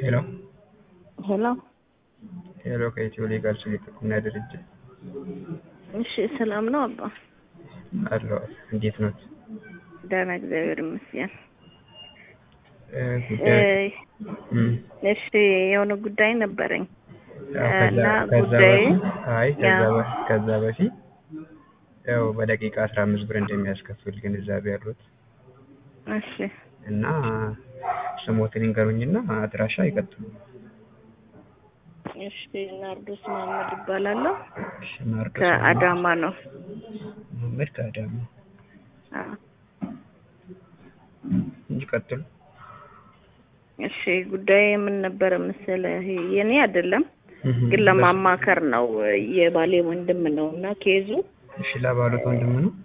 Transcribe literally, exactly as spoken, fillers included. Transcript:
ሄሎ ሄሎ ሄሎ ከኢትዮ ሊጋል ስለተቆና ድርጅት እሺ ሰላም ነው አባ አሎ እንዴት ነው ደህና እግዚአብሔር ይመስገን እ እሺ የሆነ ጉዳይ ነበረኝ እና ጉዳይ አይ ከዛ ከዛ በፊት ያው በደቂቃ አስራ አምስት ብር እንደሚያስከፍል ግንዛቤ ያሉት እሺ እና ስሞትን ይንገሩኝና አድራሻ ይቀጥሉ እሺ ናርዶስ መሐመድ ይባላል እሺ ናርዶስ ከአዳማ ነው መሐመድ ከአዳማ አዎ ይቀጥሉ እሺ ጉዳይ ምን ነበር መሰለህ የኔ አይደለም ግን ለማማከር ነው የባሌ ወንድም ነውና ኬዙ እሺ ለባሉት ወንድም ነው